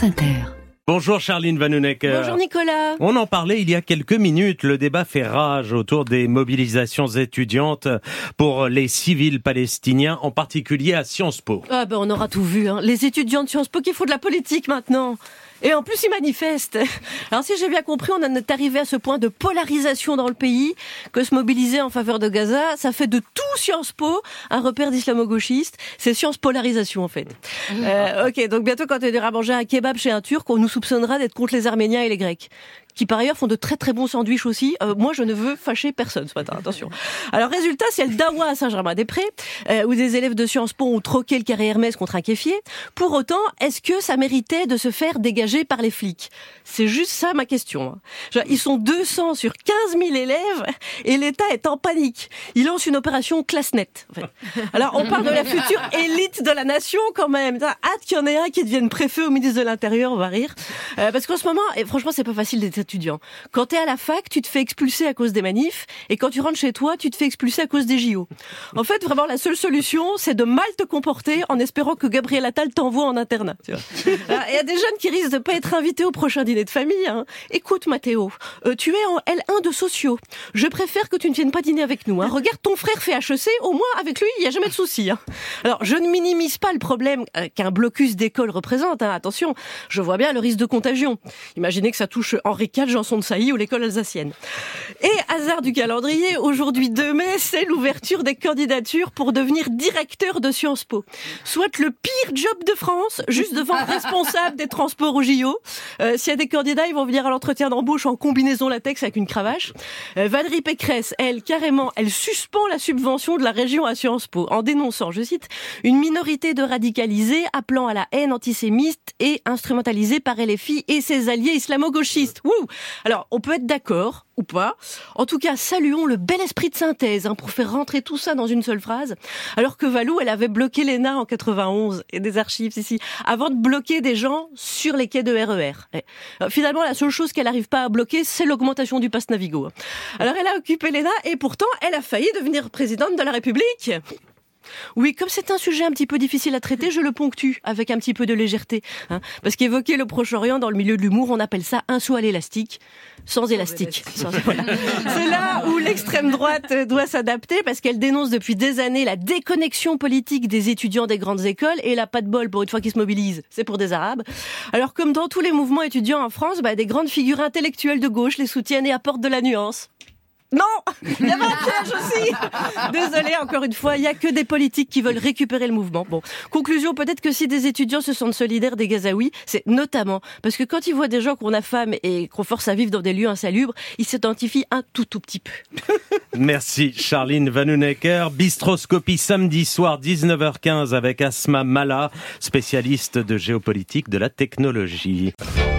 France Inter. Bonjour Charline Vanhoenacker. Bonjour Nicolas. On en parlait il y a quelques minutes. Le débat fait rage autour des mobilisations étudiantes pour les civils palestiniens, en particulier à Sciences Po. On aura tout vu. Les étudiants de Sciences Po qui font de la politique maintenant. Et en plus, ils manifestent. Alors si j'ai bien compris, on en est arrivé à ce point de polarisation dans le pays que se mobiliser en faveur de Gaza, ça fait de tout Sciences Po un repère d'islamo-gauchistes. C'est Sciences Polarisation en fait. Ok, donc bientôt quand on ira manger un kebab chez un Turc, on nous soupçonnera d'être contre les Arméniens et les Grecs, qui par ailleurs font de très très bons sandwichs aussi. Moi, je ne veux fâcher personne ce matin, attention. Alors résultat, c'est le Dawa à Saint-Germain-des-Prés, où des élèves de Sciences Po ont troqué le carré Hermès contre un kéfier. Pour autant, est-ce que ça méritait de se faire dégager par les flics? C'est juste ça ma question. Ils sont 200 sur 15 000 élèves et l'État est en panique. Il lance une opération Classnet. En fait. Alors on parle de la future élite de la nation quand même. Hâte qu'il y en ait un qui devienne préfet au ministre de l'Intérieur, on va rire. Parce qu'en ce moment, et franchement c'est pas facile d'être étudiant. Quand t'es à la fac, tu te fais expulser à cause des manifs, et quand tu rentres chez toi, tu te fais expulser à cause des JO. En fait, vraiment la seule solution, c'est de mal te comporter en espérant que Gabriel Attal t'envoie en internat. Il y a des jeunes qui risquent de pas être invités au prochain dîner de famille. Écoute Mathéo, tu es en L1 de sociaux. Je préfère que tu ne viennes pas dîner avec nous. Regarde, ton frère fait HEC, au moins avec lui, il n'y a jamais de souci. Alors, je ne minimise pas le problème qu'un blocus d'école représente. Attention, je vois bien le risque de contagion. Imaginez que ça touche Henri IV, Janson de Sailly ou l'école alsacienne. Et hasard du calendrier, aujourd'hui 2 mai, c'est l'ouverture des candidatures pour devenir directeur de Sciences Po. Soit le pire job de France, juste devant le responsable des transports au JO. S'il y a des candidats, ils vont venir à l'entretien d'embauche en combinaison latex avec une cravache. Valérie Pécresse, elle, carrément, elle suspend la subvention de la région à Sciences Po en dénonçant, je cite, une minorité de radicalisés appelant à la haine antisémite et instrumentalisée par LFI et ses alliés islamo-gauchistes. Wouh! Alors, on peut être d'accord ou pas. En tout cas, saluons le bel esprit de synthèse pour faire rentrer tout ça dans une seule phrase. Alors que Valou, elle avait bloqué l'ENA en 91 et des archives ici, avant de bloquer des gens sur les quais de RER. Finalement, la seule chose qu'elle n'arrive pas à bloquer, c'est l'augmentation du pass Navigo. Alors, elle a occupé l'ENA et pourtant, elle a failli devenir présidente de la République. Oui, comme c'est un sujet un petit peu difficile à traiter, je le ponctue avec un petit peu de légèreté. Parce qu'évoquer le Proche-Orient dans le milieu de l'humour, on appelle ça un saut à l'élastique, sans élastique. Voilà. C'est là où l'extrême droite doit s'adapter, parce qu'elle dénonce depuis des années la déconnexion politique des étudiants des grandes écoles, et elle a pas de bol pour une fois qu'ils se mobilisent, c'est pour des Arabes. Alors comme dans tous les mouvements étudiants en France, des grandes figures intellectuelles de gauche les soutiennent et apportent de la nuance. Non, il y avait un piège aussi. Désolée, encore une fois, il y a que des politiques qui veulent récupérer le mouvement. Bon, conclusion, peut-être que si des étudiants se sentent solidaires des Gazaouis, c'est notamment parce que quand ils voient des gens qu'on affame et qu'on force à vivre dans des lieux insalubres, ils s'identifient un tout petit peu. Merci Charline Vanhoenacker. Bistroscopie samedi soir 19h15 avec Asma Mala, spécialiste de géopolitique de la technologie.